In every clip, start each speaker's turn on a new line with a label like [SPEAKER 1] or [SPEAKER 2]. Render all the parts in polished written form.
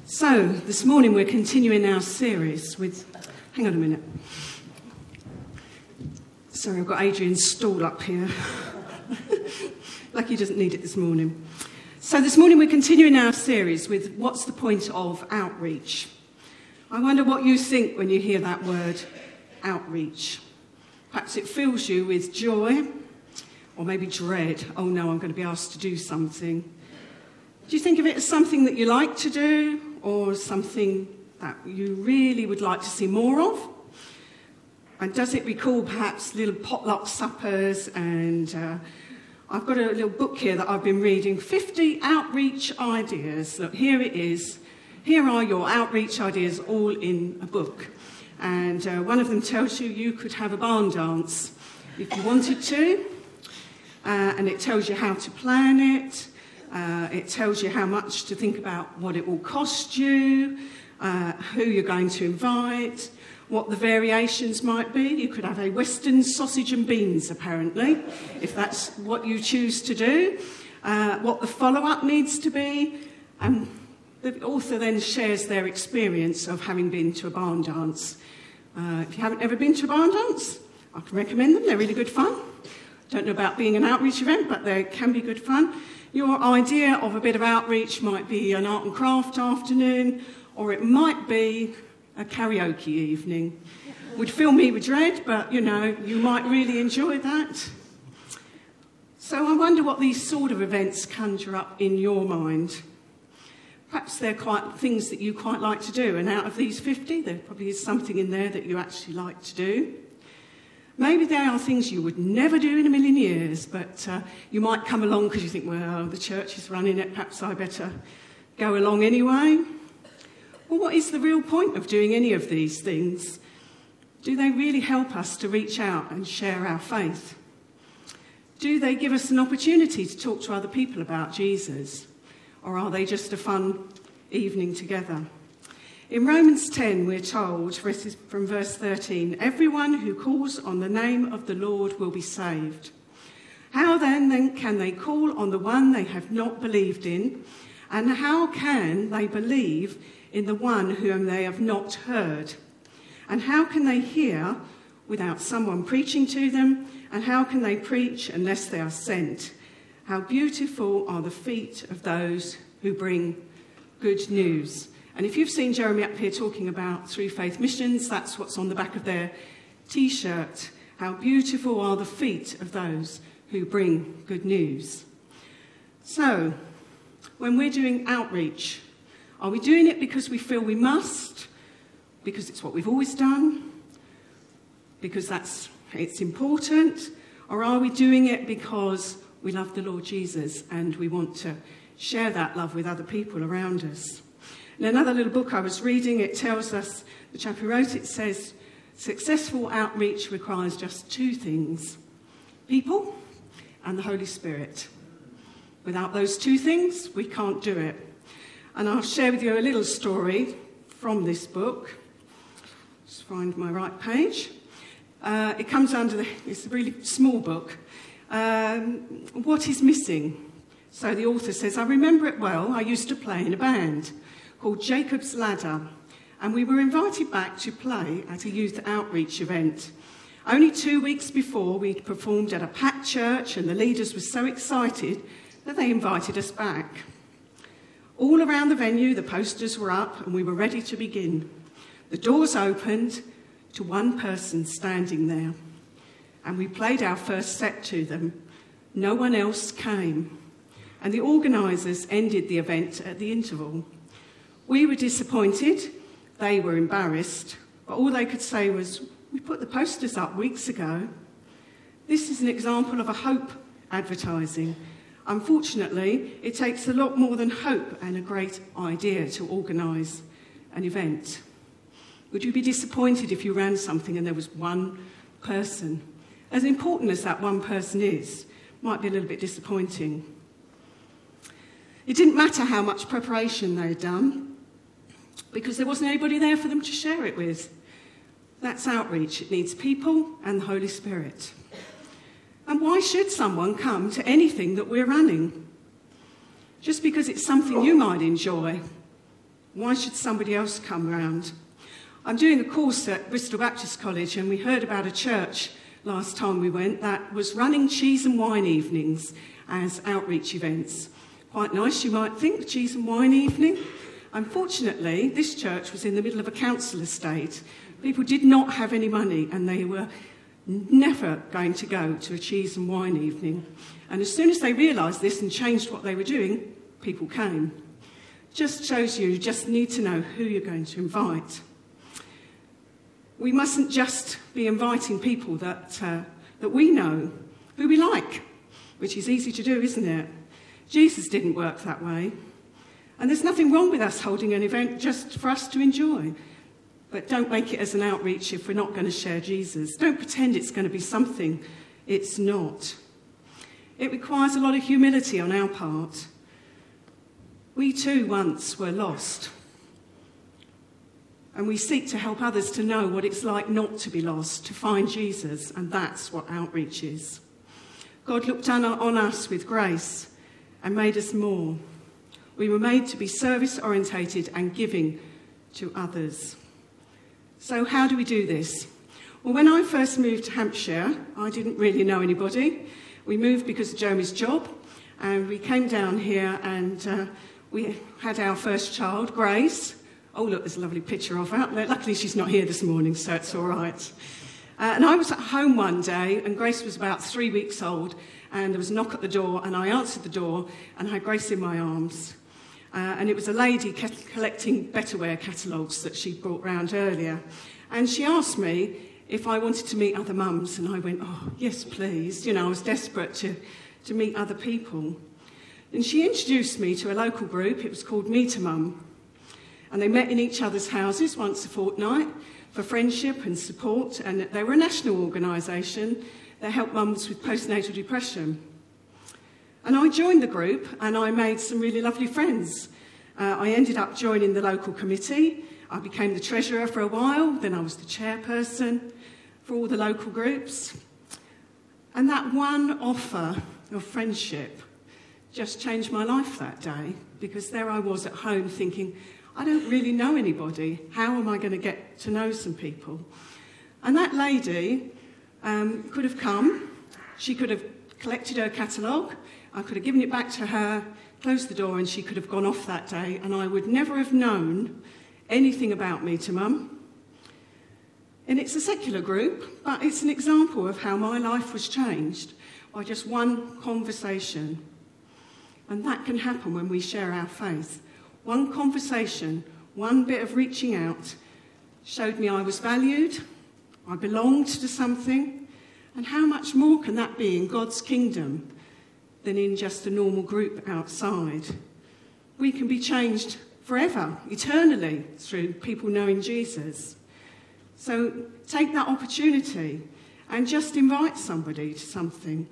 [SPEAKER 1] So, this morning we're continuing our series with... Hang on a minute. Sorry, I've got Adrian's stool up here. Like he doesn't need it this morning. So this morning we're continuing our series with what's the point of outreach? I wonder what you think when you hear that word, outreach. Perhaps it fills you with joy or maybe dread. Oh no, I'm going to be asked to do something. Do you think of it as something that you like to do or something that you really would like to see more of? And does it recall perhaps little potluck suppers? And I've got a little book here that I've been reading, 50 Outreach Ideas. Look, here it is. Here are your outreach ideas all in a book. And one of them tells you could have a barn dance if you wanted to. And it tells you how to plan it. It tells you how much to think about what it will cost you, who you're going to invite, what the variations might be. You could have a Western sausage and beans, apparently, if that's what you choose to do, what the follow-up needs to be. And the author then shares their experience of having been to a barn dance. If you haven't ever been to a barn dance, I can recommend them. They're really good fun. Don't know about being an outreach event, but they can be good fun. Your idea of a bit of outreach might be an art and craft afternoon, or it might be a karaoke evening. Would fill me with dread, but, you know, you might really enjoy that. So I wonder what these sort of events conjure up in your mind. Perhaps they're quite things that you quite like to do, and out of these 50, there probably is something in there that you actually like to do. Maybe they are things you would never do in a million years, but you might come along because you think, well, the church is running it, perhaps I better go along anyway. Well, what is the real point of doing any of these things? Do they really help us to reach out and share our faith? Do they give us an opportunity to talk to other people about Jesus? Or are they just a fun evening together? In Romans 10, we're told, from verse 13, everyone who calls on the name of the Lord will be saved. How then can they call on the one they have not believed in? And how can they believe in the one whom they have not heard? And how can they hear without someone preaching to them? And how can they preach unless they are sent? How beautiful are the feet of those who bring good news. And if you've seen Jeremy up here talking about Through Faith Missions, that's what's on the back of their T-shirt. How beautiful are the feet of those who bring good news. So, when we're doing outreach, are we doing it because we feel we must? Because it's what we've always done? Because it's important? Or are we doing it because we love the Lord Jesus and we want to share that love with other people around us? In another little book I was reading, it tells us, the chap who wrote it says, successful outreach requires just two things, people and the Holy Spirit. Without those two things, we can't do it. And I'll share with you a little story from this book. Just find my right page. It comes under it's a really small book. What is missing? So the author says, I remember it well. I used to play in a band called Jacob's Ladder, and we were invited back to play at a youth outreach event. Only 2 weeks before, we'd performed at a packed church, and the leaders were so excited that they invited us back. All around the venue, the posters were up, and we were ready to begin. The doors opened to one person standing there, and we played our first set to them. No one else came, and the organisers ended the event at the interval. We were disappointed, they were embarrassed, but all they could say was, we put the posters up weeks ago. This is an example of a hope advertising. Unfortunately, it takes a lot more than hope and a great idea to organise an event. Would you be disappointed if you ran something and there was one person? As important as that one person is, might be a little bit disappointing. It didn't matter how much preparation they'd done, because there wasn't anybody there for them to share it with. That's outreach. It needs people and the Holy Spirit. And why should someone come to anything that we're running? Just because it's something you might enjoy Why should somebody else come round? I'm doing a course at Bristol Baptist College, and we heard about a church last time we went that was running cheese and wine evenings as outreach events. Quite nice, you might think, cheese and wine evening. Unfortunately, this church was in the middle of a council estate. People did not have any money, and they were never going to go to a cheese and wine evening. And as soon as they realised this and changed what they were doing, people came. Just shows you just need to know who you're going to invite. We mustn't just be inviting people that we know, who we like, which is easy to do, isn't it? Jesus didn't work that way. And there's nothing wrong with us holding an event just for us to enjoy. But don't make it as an outreach if we're not going to share Jesus. Don't pretend it's going to be something it's not. It requires a lot of humility on our part. We too once were lost. And we seek to help others to know what it's like not to be lost, to find Jesus, and that's what outreach is. God looked on us with grace and made us more. We were made to be service-orientated and giving to others. So how do we do this? Well, when I first moved to Hampshire, I didn't really know anybody. We moved because of Jomi's job, and we came down here and we had our first child, Grace. Oh, look, there's a lovely picture of her. Luckily, she's not here this morning, so it's all right. And I was at home one day, and Grace was about 3 weeks old, and there was a knock at the door, and I answered the door, and I had Grace in my arms. And it was a lady collecting Betterware catalogues that she'd brought round earlier. And she asked me if I wanted to meet other mums, and I went, oh, yes, please. You know, I was desperate to meet other people. And she introduced me to a local group. It was called Meet a Mum. And they met in each other's houses once a fortnight for friendship and support. And they were a national organisation that helped mums with postnatal depression. And I joined the group and I made some really lovely friends. I ended up joining the local committee. I became the treasurer for a while. Then I was the chairperson for all the local groups. And that one offer of friendship just changed my life that day, because there I was at home thinking, I don't really know anybody. How am I going to get to know some people? And that lady could have come. She could have collected her catalogue. I could have given it back to her, closed the door, and she could have gone off that day, and I would never have known anything about Meet a Mum. And it's a secular group, but it's an example of how my life was changed by just one conversation. And that can happen when we share our faith. One conversation, one bit of reaching out, showed me I was valued, I belonged to something, and how much more can that be in God's kingdom than in just a normal group outside? We can be changed forever, eternally, through people knowing Jesus. So take that opportunity and just invite somebody to something.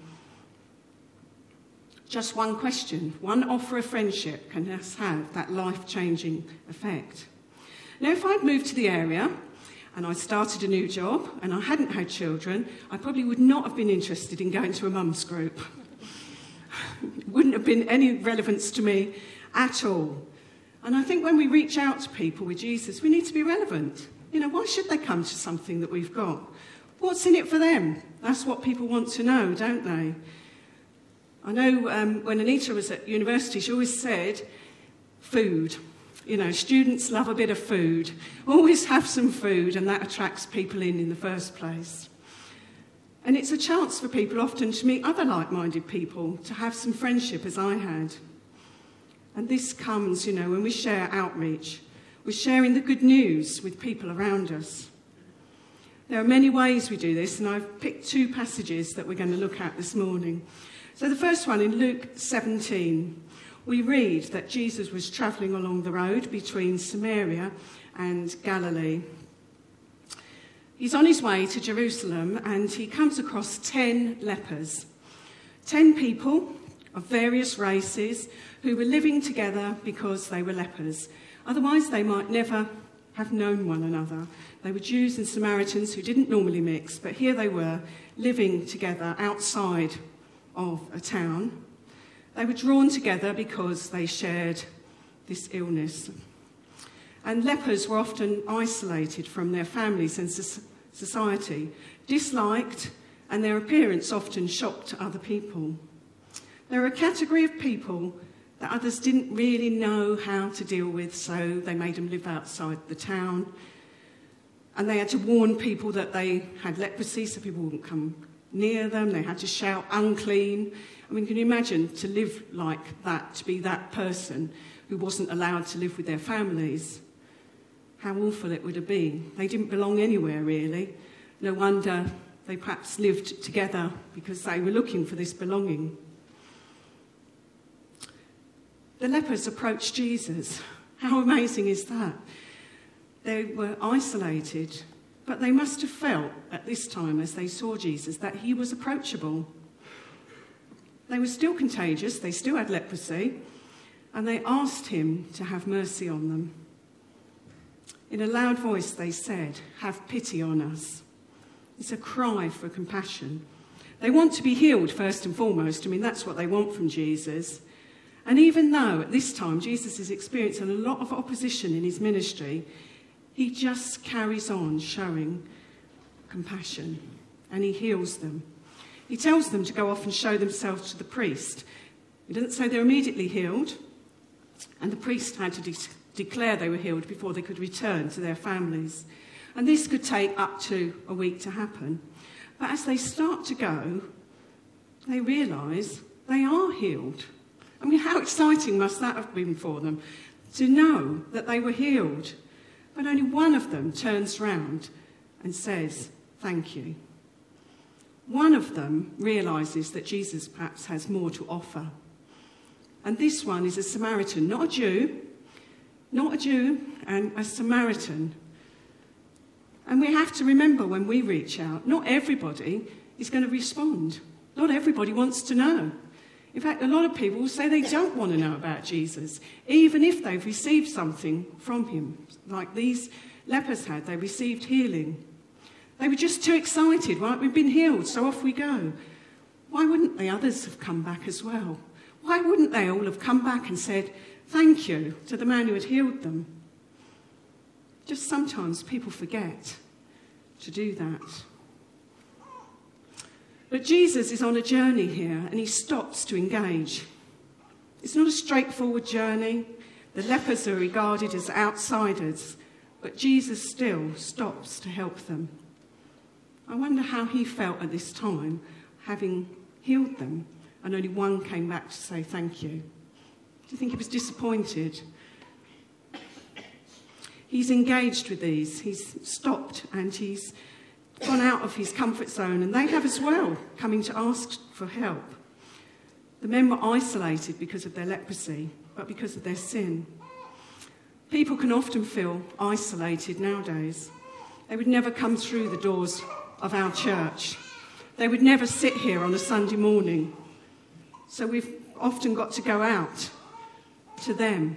[SPEAKER 1] Just one question, one offer of friendship can just have that life-changing effect. Now, if I'd moved to the area and I started a new job and I hadn't had children, I probably would not have been interested in going to a mum's group. It wouldn't have been any relevance to me at all. And I think when we reach out to people with Jesus, we need to be relevant. You know, why should they come to something that we've got? What's in it for them? That's what people want to know, don't they? I know when Anita was at university, she always said, food. You know, students love a bit of food. Always have some food, and that attracts people in the first place. And it's a chance for people often to meet other like-minded people, to have some friendship as I had. And this comes, you know, when we share outreach. We're sharing the good news with people around us. There are many ways we do this, and I've picked two passages that we're going to look at this morning. So the first one, in Luke 17, we read that Jesus was travelling along the road between Samaria and Galilee. He's on his way to Jerusalem and he comes across 10 lepers, 10 people of various races who were living together because they were lepers. Otherwise, they might never have known one another. They were Jews and Samaritans who didn't normally mix, but here they were living together outside of a town. They were drawn together because they shared this illness. And lepers were often isolated from their families and society, disliked, and their appearance often shocked other people. They were a category of people that others didn't really know how to deal with, so they made them live outside the town. And they had to warn people that they had leprosy so people wouldn't come near them. They had to shout, unclean. I mean, can you imagine to live like that, to be that person who wasn't allowed to live with their families? How awful it would have been. They didn't belong anywhere, really. No wonder they perhaps lived together because they were looking for this belonging. The lepers approached Jesus. How amazing is that? They were isolated, but they must have felt at this time as they saw Jesus that he was approachable. They were still contagious, they still had leprosy, and they asked him to have mercy on them. In a loud voice they said, "Have pity on us." It's a cry for compassion. They want to be healed first and foremost. I mean, that's what they want from Jesus. And even though at this time Jesus is experiencing a lot of opposition in his ministry, he just carries on showing compassion and he heals them. He tells them to go off and show themselves to the priest. He doesn't say they're immediately healed, and the priest had to declare they were healed before they could return to their families. And this could take up to a week to happen. But as they start to go, they realise they are healed. I mean, how exciting must that have been for them to know that they were healed? But only one of them turns round and says, "Thank you." One of them realises that Jesus perhaps has more to offer. And this one is a Samaritan, not a Jew, and a Samaritan. And we have to remember when we reach out, not everybody is going to respond. Not everybody wants to know. In fact, a lot of people will say they don't want to know about Jesus, even if they've received something from him. Like these lepers had, they received healing. They were just too excited, right? We've been healed, so off we go. Why wouldn't the others have come back as well? Why wouldn't they all have come back and said thank you to the man who had healed them? Just sometimes people forget to do that. But Jesus is on a journey here and he stops to engage. It's not a straightforward journey. The lepers are regarded as outsiders, but Jesus still stops to help them. I wonder how he felt at this time, having healed them, and only one came back to say thank you. Do you think he was disappointed? He's engaged with these. He's stopped and he's gone out of his comfort zone, and they have as well, coming to ask for help. The men were isolated because of their leprosy, but because of their sin. People can often feel isolated nowadays. They would never come through the doors of our church. They would never sit here on a Sunday morning. So we've often got to go out to them.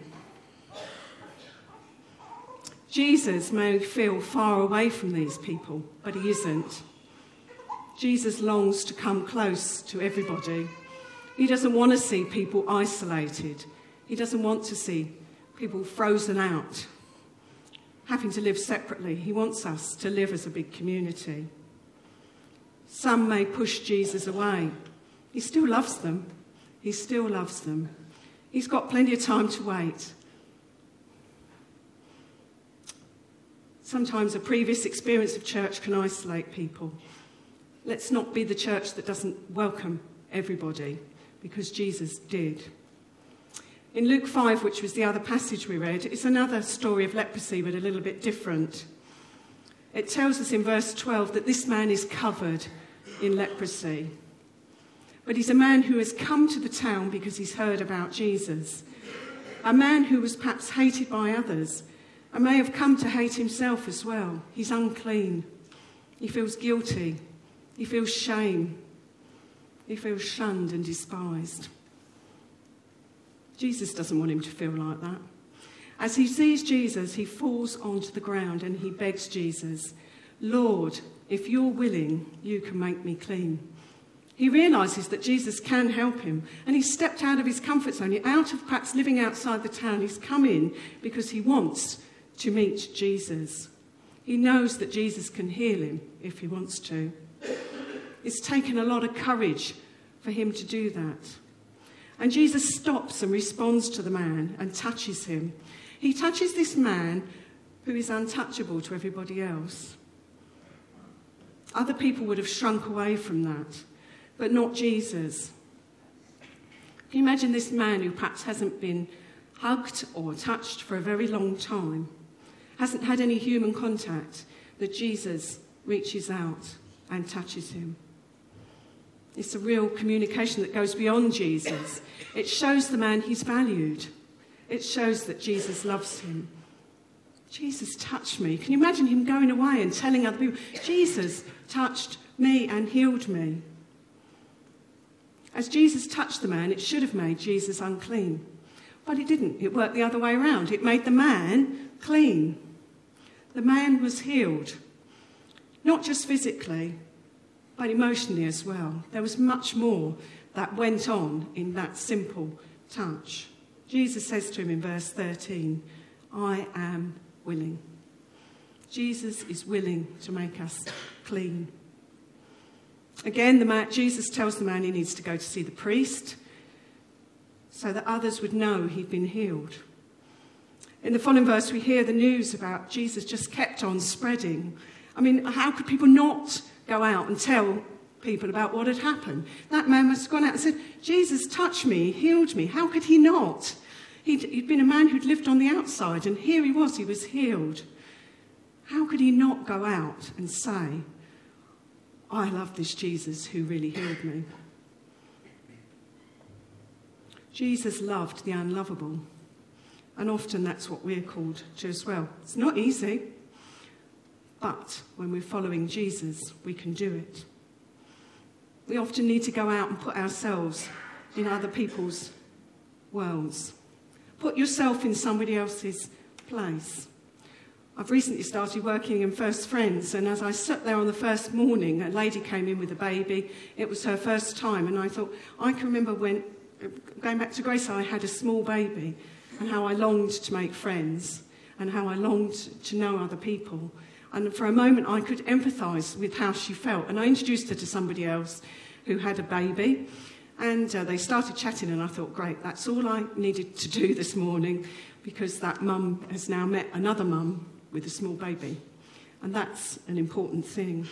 [SPEAKER 1] Jesus may feel far away from these people, but he isn't. Jesus longs to come close to everybody. He doesn't want to see people isolated. He doesn't want to see people frozen out, having to live separately. He wants us to live as a big community. Some may push Jesus away. He still loves them. He still loves them. He's got plenty of time to wait. Sometimes a previous experience of church can isolate people. Let's not be the church that doesn't welcome everybody, because Jesus did. In Luke 5, which was the other passage we read, it's another story of leprosy, but a little bit different. It tells us in verse 12 that this man is covered in leprosy. But he's a man who has come to the town because he's heard about Jesus. A man who was perhaps hated by others, and may have come to hate himself as well. He's unclean. He feels guilty. He feels shame. He feels shunned and despised. Jesus doesn't want him to feel like that. As he sees Jesus, he falls onto the ground and he begs Jesus, "Lord, if you're willing, you can make me clean." He realises that Jesus can help him, and he's stepped out of his comfort zone, out of perhaps living outside the town. He's come in because he wants to meet Jesus. He knows that Jesus can heal him if he wants to. It's taken a lot of courage for him to do that. And Jesus stops and responds to the man and touches him. He touches this man who is untouchable to everybody else. Other people would have shrunk away from that, but not Jesus. Can you imagine this man who perhaps hasn't been hugged or touched for a very long time, hasn't had any human contact, that Jesus reaches out and touches him? It's a real communication that goes beyond Jesus. It shows the man he's valued. It shows that Jesus loves him. Jesus touched me. Can you imagine him going away and telling other people, Jesus touched me and healed me? As Jesus touched the man, it should have made Jesus unclean. But it didn't. It worked the other way around. It made the man clean. The man was healed. Not just physically, but emotionally as well. There was much more that went on in that simple touch. Jesus says to him in verse 13, I am willing. Jesus is willing to make us clean. Again, Jesus tells the man he needs to go to see the priest so that others would know he'd been healed. In the following verse, we hear the news about Jesus just kept on spreading. I mean, how could people not go out and tell people about what had happened? That man must have gone out and said, Jesus touched me, healed me. How could he not? He'd been a man who'd lived on the outside, and here he was healed. How could he not go out and say, I love this Jesus who really healed me? Jesus loved the unlovable, and often that's what we're called to as well. It's not easy, but when we're following Jesus, we can do it. We often need to go out and put ourselves in other people's worlds. Put yourself in somebody else's place. I've recently started working in First Friends, and as I sat there on the first morning, a lady came in with a baby. It was her first time, and I thought, I can remember when, going back to Grace, I had a small baby, and how I longed to make friends, and how I longed to know other people. And for a moment, I could empathise with how she felt, and I introduced her to somebody else who had a baby, and they started chatting, and I thought, great, that's all I needed to do this morning, because that mum has now met another mum with a small baby. And that's an important thing.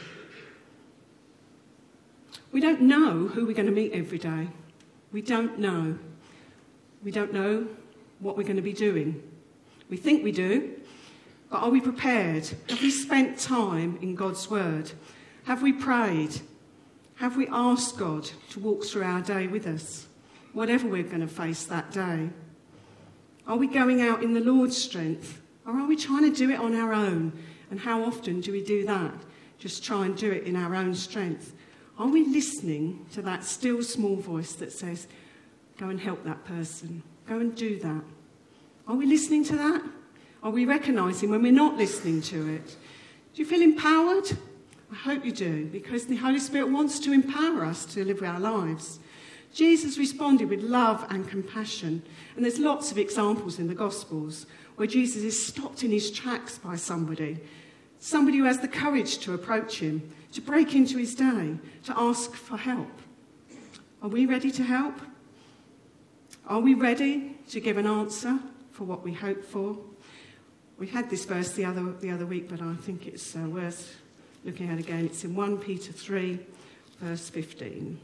[SPEAKER 1] We don't know who we're going to meet every day. We don't know. We don't know what we're going to be doing. We think we do, but are we prepared? Have we spent time in God's word? Have we prayed? Have we asked God to walk through our day with us, whatever we're going to face that day? Are we going out in the Lord's strength? Or are we trying to do it on our own? And how often do we do that? Just try and do it in our own strength. Are we listening to that still small voice that says, go and help that person, go and do that? Are we listening to that? Are we recognising when we're not listening to it? Do you feel empowered? I hope you do, because the Holy Spirit wants to empower us to live our lives. Jesus responded with love and compassion. And there's lots of examples in the Gospels where Jesus is stopped in his tracks by somebody who has the courage to approach him, to break into his day, to ask for help. Are we ready to help? Are we ready to give an answer for what we hope for? We had this verse the other week, but I think it's worth looking at again. It's in 1 Peter 3, verse 15.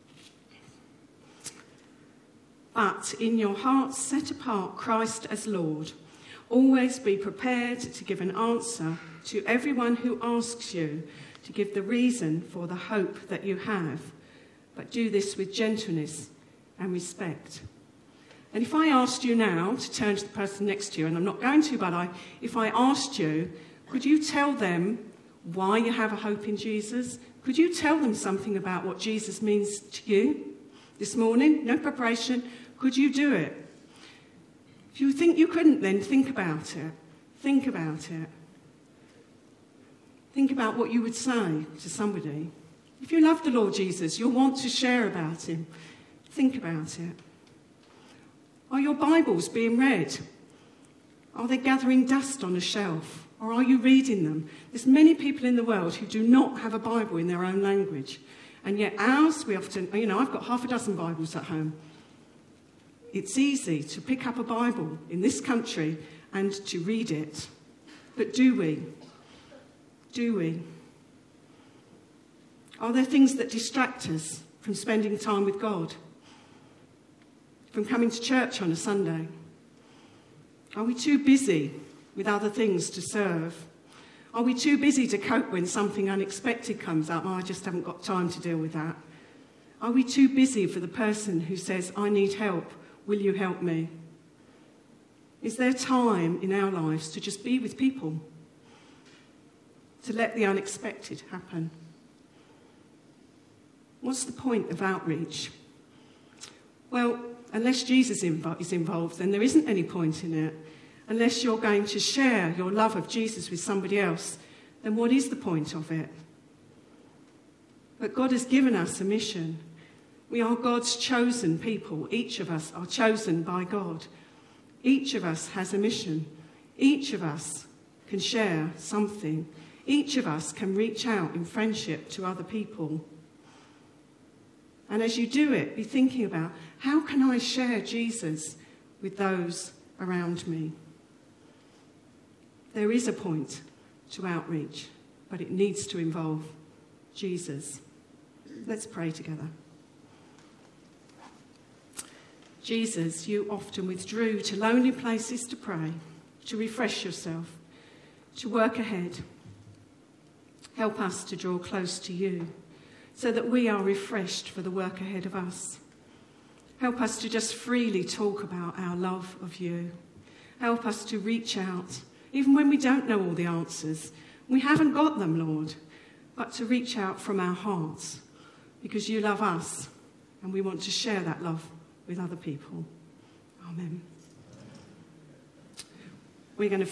[SPEAKER 1] But in your hearts set apart Christ as Lord. Always be prepared to give an answer to everyone who asks you, to give the reason for the hope that you have. But do this with gentleness and respect. And if I asked you now to turn to the person next to you, and I'm not going to, but if I asked you, could you tell them why you have a hope in Jesus? Could you tell them something about what Jesus means to you this morning? No preparation. Could you do it? If you think you couldn't, then think about it. Think about it. Think about what you would say to somebody. If you love the Lord Jesus, you'll want to share about him. Think about it. Are your Bibles being read? Are they gathering dust on a shelf? Or are you reading them? There's many people in the world who do not have a Bible in their own language. And yet ours, we often, I've got half a dozen Bibles at home. It's easy to pick up a Bible in this country and to read it. But do we? Do we? Are there things that distract us from spending time with God? From coming to church on a Sunday? Are we too busy with other things to serve? Are we too busy to cope when something unexpected comes up? Oh, I just haven't got time to deal with that. Are we too busy for the person who says, I need help, will you help me? Is there time in our lives to just be with people? To let the unexpected happen? What's the point of outreach? Well, unless Jesus is involved, then there isn't any point in it. Unless you're going to share your love of Jesus with somebody else, then what is the point of it? But God has given us a mission. We are God's chosen people. Each of us are chosen by God. Each of us has a mission. Each of us can share something. Each of us can reach out in friendship to other people. And as you do it, be thinking about, how can I share Jesus with those around me? There is a point to outreach, but it needs to involve Jesus. Let's pray together. Jesus, you often withdrew to lonely places to pray, to refresh yourself, to work ahead. Help us to draw close to you so that we are refreshed for the work ahead of us. Help us to just freely talk about our love of you. Help us to reach out, even when we don't know all the answers. We haven't got them, Lord, but to reach out from our hearts because you love us and we want to share that love with other people. Amen. We're going to